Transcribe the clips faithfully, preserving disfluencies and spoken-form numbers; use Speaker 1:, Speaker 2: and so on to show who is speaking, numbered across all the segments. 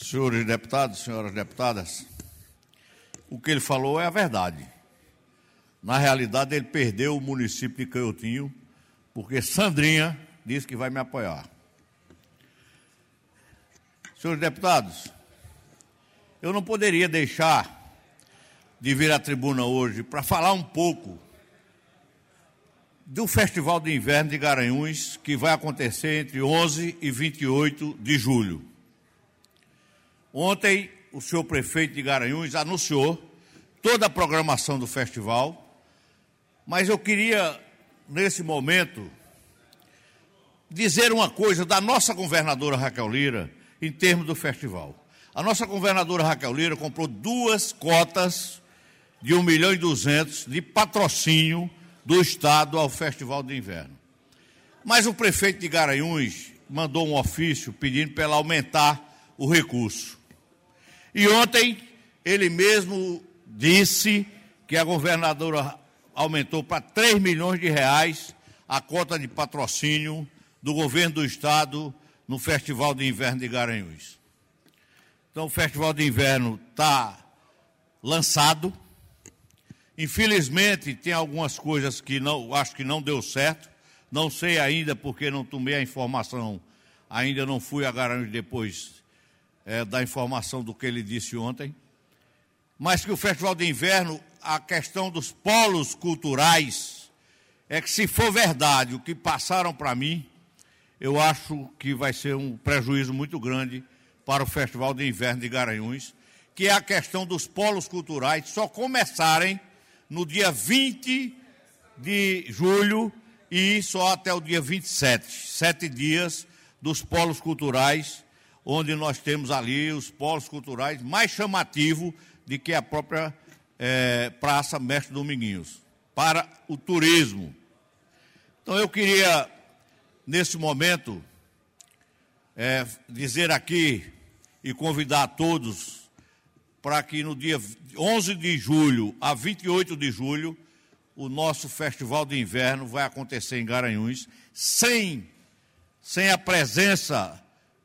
Speaker 1: Senhores deputados, senhoras deputadas, o que ele falou é a verdade. Na realidade, ele perdeu o município de Canhotinho, porque Sandrinha disse que vai me apoiar. Senhores deputados, eu não poderia deixar de vir à tribuna hoje para falar um pouco do Festival de Inverno de Garanhuns, que vai acontecer entre onze e vinte e oito de julho. Ontem, o senhor prefeito de Garanhuns anunciou toda a programação do festival, mas eu queria, nesse momento, dizer uma coisa da nossa governadora Raquel Lira em termos do festival. A nossa governadora Raquel Lira comprou duas cotas de um milhão e duzentos de patrocínio do Estado ao Festival de Inverno. Mas o prefeito de Garanhuns mandou um ofício pedindo para ela aumentar o recurso. E ontem ele mesmo disse que a governadora aumentou para três milhões de reais a cota de patrocínio do governo do Estado no Festival de Inverno de Garanhuns. Então, o Festival de Inverno está lançado. Infelizmente, tem algumas coisas que não, acho que não deu certo. Não sei ainda porque não tomei a informação, ainda não fui a Garanhuns depois é, da informação do que ele disse ontem. Mas que o Festival de Inverno, a questão dos polos culturais, é que se for verdade o que passaram para mim, eu acho que vai ser um prejuízo muito grande para o Festival de Inverno de Garanhuns, que é a questão dos polos culturais só começarem no dia vinte de julho e só até o dia vinte e sete, sete dias dos polos culturais, onde nós temos ali os polos culturais mais chamativos de que a própria é, Praça Mestre Dominguinhos, para o turismo. Então eu queria, nesse momento, é, dizer aqui e convidar a todos para que no dia onze de julho a vinte e oito de julho, o nosso Festival de Inverno vai acontecer em Garanhuns, sem, sem a presença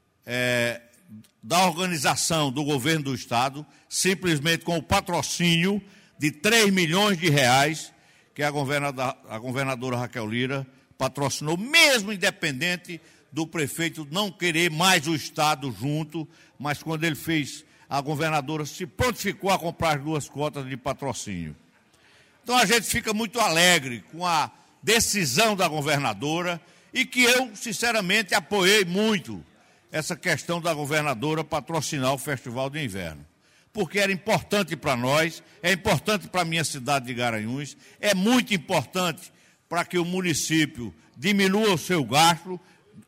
Speaker 1: é, da organização do governo do Estado, simplesmente com o patrocínio de três milhões de reais que a governadora, a governadora Raquel Lira patrocinou, mesmo independente do prefeito não querer mais o Estado junto, mas quando ele fez, a governadora se prontificou a comprar as duas cotas de patrocínio. Então a gente fica muito alegre com a decisão da governadora e que eu, sinceramente, apoiei muito essa questão da governadora patrocinar o Festival de Inverno, porque era importante para nós, é importante para a minha cidade de Garanhuns, é muito importante para que o município diminua o seu gasto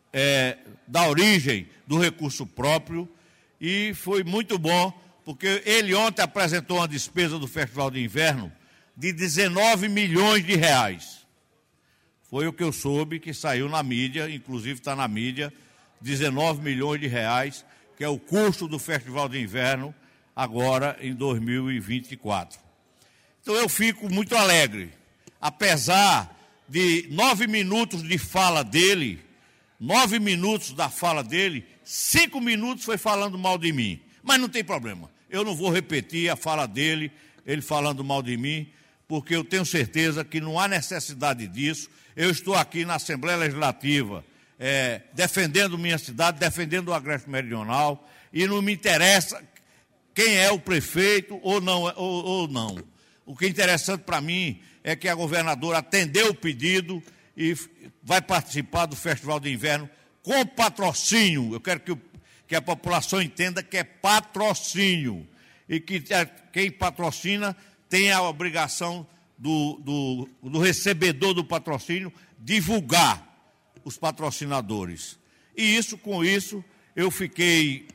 Speaker 1: é, da origem do recurso próprio, e foi muito bom, porque ele ontem apresentou uma despesa do Festival de Inverno de dezenove milhões de reais. Foi o que eu soube que saiu na mídia, inclusive está na mídia, dezenove milhões de reais, que é o custo do Festival de Inverno agora em dois mil e vinte e quatro. Então eu fico muito alegre, apesar de nove minutos de fala dele, nove minutos da fala dele, cinco minutos foi falando mal de mim. Mas não tem problema, eu não vou repetir a fala dele, ele falando mal de mim, porque eu tenho certeza que não há necessidade disso. Eu estou aqui na Assembleia Legislativa, é, defendendo minha cidade, defendendo o Agreste Meridional, e não me interessa quem é o prefeito ou não. Ou, ou não. O que é interessante para mim é que a governadora atendeu o pedido e vai participar do Festival de Inverno com patrocínio. Eu quero que, o, que a população entenda que é patrocínio e que quem patrocina tem a obrigação do, do, do recebedor do patrocínio divulgar os patrocinadores. E isso, com isso, eu fiquei,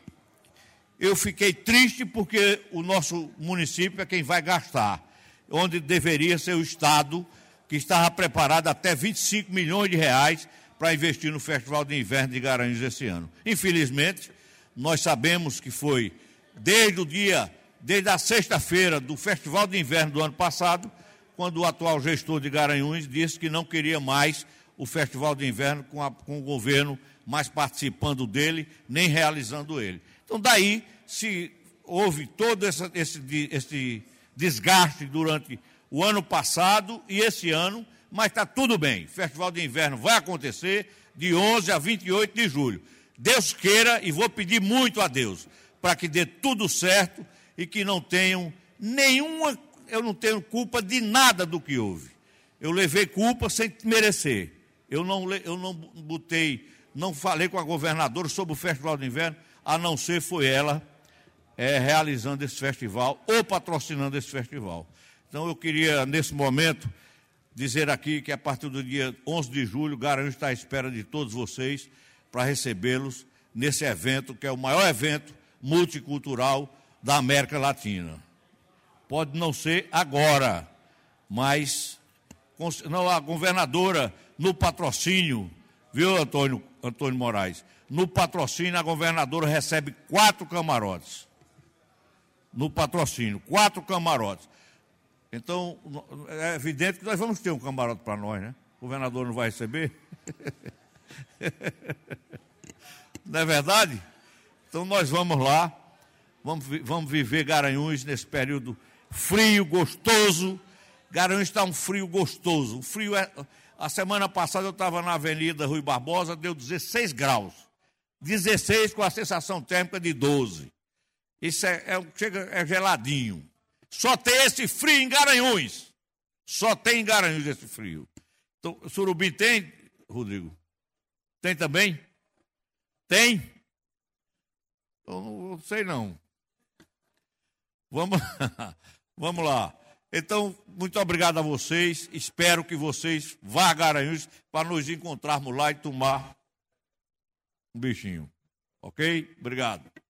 Speaker 1: eu fiquei triste porque o nosso município é quem vai gastar, onde deveria ser o Estado, que estava preparado até vinte e cinco milhões de reais para investir no Festival de Inverno de Garanhuns esse ano. Infelizmente, nós sabemos que foi desde o dia, desde a sexta-feira do Festival de Inverno do ano passado, quando o atual gestor de Garanhuns disse que não queria mais o Festival de Inverno com, a, com o governo mais participando dele, nem realizando ele. Então, daí se houve todo esse, esse, esse desgaste durante o ano passado e esse ano, mas está tudo bem. O Festival de Inverno vai acontecer de onze a vinte e oito de julho. Deus queira, e vou pedir muito a Deus, para que dê tudo certo e que não tenham nenhuma, eu não tenho culpa de nada do que houve. Eu levei culpa sem merecer. Eu não, eu não botei, não falei com a governadora sobre o Festival de Inverno, a não ser foi ela é, realizando esse festival ou patrocinando esse festival. Então eu queria, nesse momento, dizer aqui que a partir do dia onze de julho, Garanhuns está à espera de todos vocês para recebê-los nesse evento, que é o maior evento multicultural da América Latina. Pode não ser agora, mas não, a governadora, no patrocínio, viu, Antônio, Antônio Moraes? No patrocínio, a governadora recebe quatro camarotes. No patrocínio, quatro camarotes. Então, é evidente que nós vamos ter um camarote para nós, né? O governador não vai receber? Não é verdade? Então, nós vamos lá, vamos, vamos viver Garanhuns nesse período frio, gostoso. Garanhuns está um frio gostoso. O frio é... A semana passada eu estava na Avenida Rui Barbosa, deu dezesseis graus. dezesseis com a sensação térmica de doze. Isso é, é, chega, é geladinho. Só tem esse frio em Garanhuns. Só tem em Garanhuns esse frio. Então, Surubim tem, Rodrigo? Tem também? Tem? Eu não sei não. Vamos, vamos lá. Então, muito obrigado a vocês. Espero que vocês vá a Garanhuns para nos encontrarmos lá e tomar um bichinho. Ok? Obrigado.